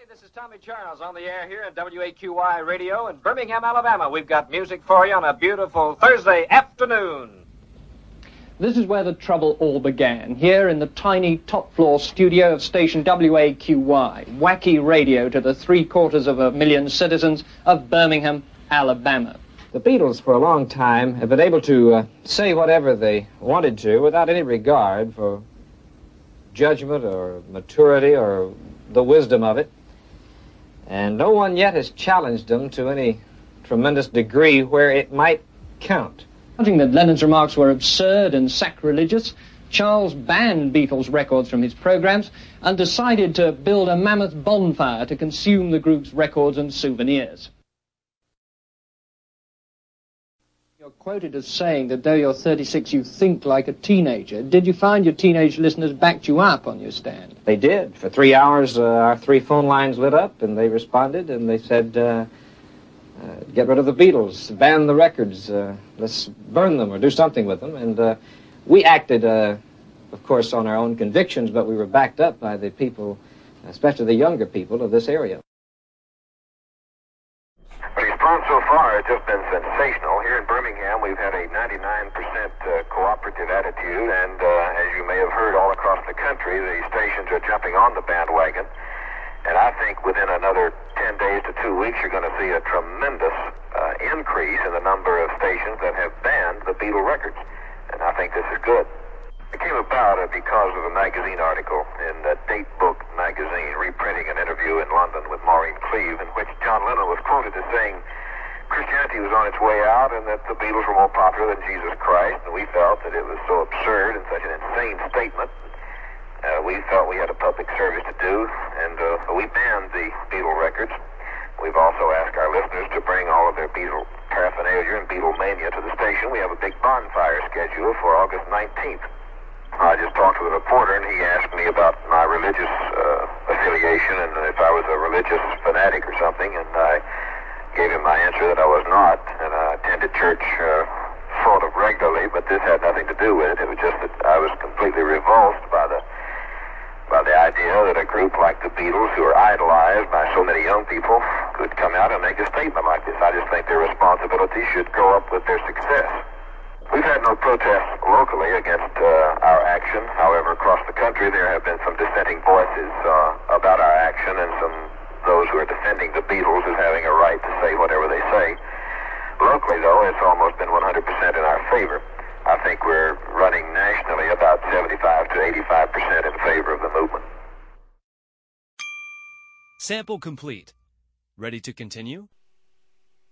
This is Tommy Charles on the air here at WAQY Radio in Birmingham, Alabama. We've got music for you on a beautiful Thursday afternoon. This is where the trouble all began, here in the tiny top-floor studio of station WAQY, wacky radio to the 750,000 citizens of Birmingham, Alabama. The Beatles, for a long time, have been able to say whatever they wanted to without any regard for judgment or maturity or the wisdom of it. And no one yet has challenged them to any tremendous degree where it might count. Judging that Lennon's remarks were absurd and sacrilegious, Charles banned Beatles records from his programs and decided to build a mammoth bonfire to consume the group's records and souvenirs. You're quoted as saying that though you're 36, you think like a teenager. Did you find your teenage listeners backed you up on your stand? They did. For 3 hours, our 3 phone lines lit up, and they responded, and they said, get rid of the Beatles, ban the records, let's burn them or do something with them. And we acted, of course, on our own convictions, but we were backed up by the people, especially the younger people of this area. The response so far has just been sensational. Here in Birmingham, we've had a 99% cooperative attitude, and as you may have heard all across the country, the stations are jumping on the bandwagon. And I think within another 10 days to 2 weeks, you're going to see a tremendous increase in the number of stations that have banned the Beatle records. And I think this is good. It came about because of a magazine article in Date Book magazine, reprinting an interview in London with Maureen Cleave, in which John Lennon was quoted as saying Christianity was on its way out and that the Beatles were more popular than Jesus Christ. And we felt that it was so absurd and such an insane statement. We felt we had a public service to do, and we banned the Beatle records. We've also asked our listeners to bring all of their Beatle paraphernalia and Beatlemania to the station. We have a big bonfire scheduled for August 19th. I just talked to a reporter, and he asked me about my religious affiliation and if I was a religious fanatic or something, and I gave him my answer that I was not, and I attended church sort of regularly, but this had nothing to do with it. It was just that I was completely revulsed by the idea that a group like the Beatles, who are idolized by so many young people, could come out and make a statement like this. I just think their responsibility should grow up with their success. We've had no protests locally against our action. However, across the country there have been some dissenting voices about our action, and those who are defending the Beatles as having a right to say whatever they say. Locally, though, it's almost been 100% in our favor. I think we're running nationally about 75 to 85% in favor of the movement. Sample complete. Ready to continue?